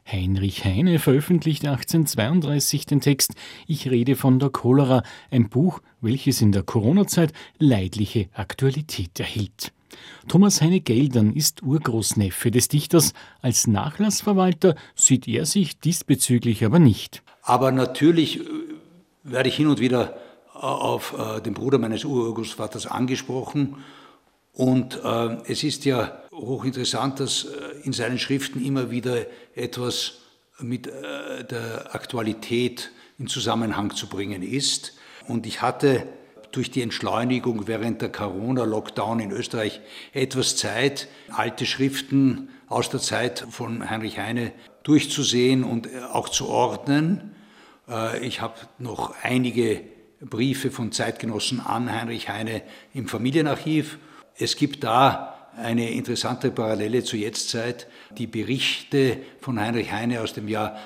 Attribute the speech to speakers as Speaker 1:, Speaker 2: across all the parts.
Speaker 1: Heinrich Heine veröffentlichte 1832 den Text »Ich rede von der Cholera«, ein Buch, welches in der Corona-Zeit leidliche Aktualität erhielt. Thomas Heine-Geldern ist Urgroßneffe des Dichters. Als Nachlassverwalter sieht er sich diesbezüglich aber nicht.
Speaker 2: Aber natürlich werde ich hin und wieder auf den Bruder meines Urgroßvaters angesprochen. Und es ist ja hochinteressant, dass in seinen Schriften immer wieder etwas mit der Aktualität in Zusammenhang zu bringen ist. Und ich hatte durch die Entschleunigung während der Corona-Lockdown in Österreich etwas Zeit, alte Schriften aus der Zeit von Heinrich Heine durchzusehen und auch zu ordnen. Ich habe noch einige Briefe von Zeitgenossen an Heinrich Heine im Familienarchiv. Es gibt da eine interessante Parallele zur Jetztzeit, die Berichte von Heinrich Heine aus dem Jahr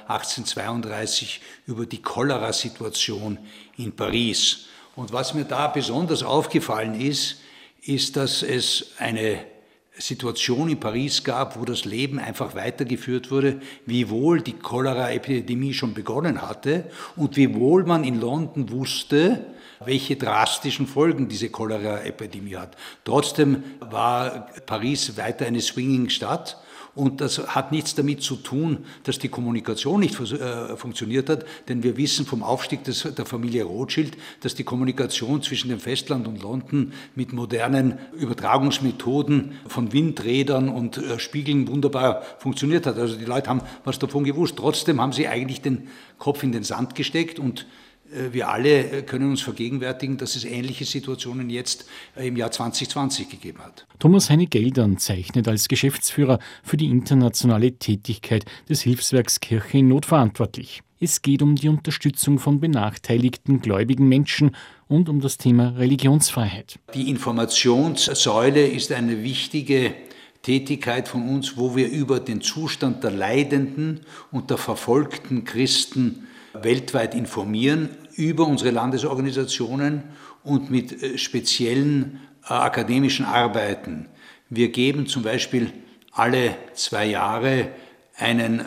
Speaker 2: 1832 über die Cholera-Situation in Paris. Und was mir da besonders aufgefallen ist, dass es eine Situation in Paris gab, wo das Leben einfach weitergeführt wurde, wiewohl die Cholera-Epidemie schon begonnen hatte und wiewohl man in London wusste, welche drastischen Folgen diese Cholera-Epidemie hat. Trotzdem war Paris weiter eine Swinging-Stadt. Und das hat nichts damit zu tun, dass die Kommunikation nicht funktioniert hat, denn wir wissen vom Aufstieg der Familie Rothschild, dass die Kommunikation zwischen dem Festland und London mit modernen Übertragungsmethoden von Windrädern und Spiegeln wunderbar funktioniert hat. Also die Leute haben was davon gewusst. Trotzdem haben sie eigentlich den Kopf in den Sand gesteckt und wir alle können uns vergegenwärtigen, dass es ähnliche Situationen jetzt im Jahr 2020 gegeben hat.
Speaker 1: Thomas Heine-Geldern zeichnet als Geschäftsführer für die internationale Tätigkeit des Hilfswerks Kirche in Not verantwortlich. Es geht um die Unterstützung von benachteiligten gläubigen Menschen und um das Thema Religionsfreiheit.
Speaker 2: Die Informationssäule ist eine wichtige Tätigkeit von uns, wo wir über den Zustand der leidenden und der verfolgten Christen weltweit informieren, über unsere Landesorganisationen und mit speziellen akademischen Arbeiten. Wir geben zum Beispiel alle 2 Jahre einen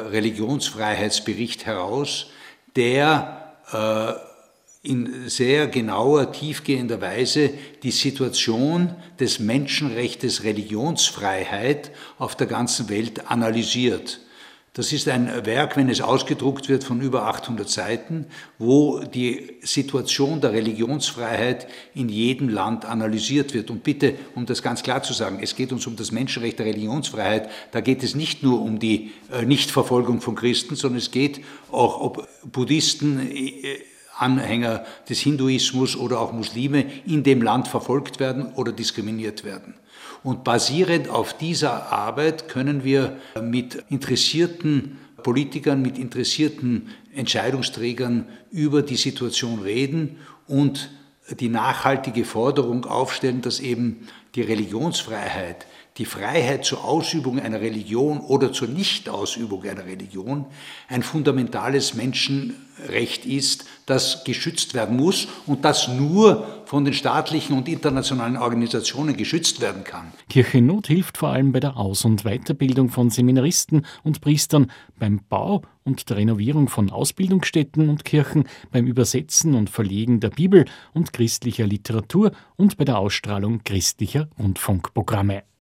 Speaker 2: Religionsfreiheitsbericht heraus, der in sehr genauer, tiefgehender Weise die Situation des Menschenrechts Religionsfreiheit auf der ganzen Welt analysiert. Das ist ein Werk, wenn es ausgedruckt wird, von über 800 Seiten, wo die Situation der Religionsfreiheit in jedem Land analysiert wird. Und bitte, um das ganz klar zu sagen, es geht uns um das Menschenrecht der Religionsfreiheit. Da geht es nicht nur um die Nichtverfolgung von Christen, sondern es geht auch, ob Buddhisten, Anhänger des Hinduismus oder auch Muslime in dem Land verfolgt werden oder diskriminiert werden. Und basierend auf dieser Arbeit können wir mit interessierten Politikern, mit interessierten Entscheidungsträgern über die Situation reden und die nachhaltige Forderung aufstellen, dass eben die Religionsfreiheit, die Freiheit zur Ausübung einer Religion oder zur Nichtausübung einer Religion ein fundamentales Menschenrecht ist, das geschützt werden muss und das nur von den staatlichen und internationalen Organisationen geschützt werden kann.
Speaker 1: Kirche in Not hilft vor allem bei der Aus- und Weiterbildung von Seminaristen und Priestern, beim Bau und der Renovierung von Ausbildungsstätten und Kirchen, beim Übersetzen und Verlegen der Bibel und christlicher Literatur und bei der Ausstrahlung christlicher Rundfunkprogramme.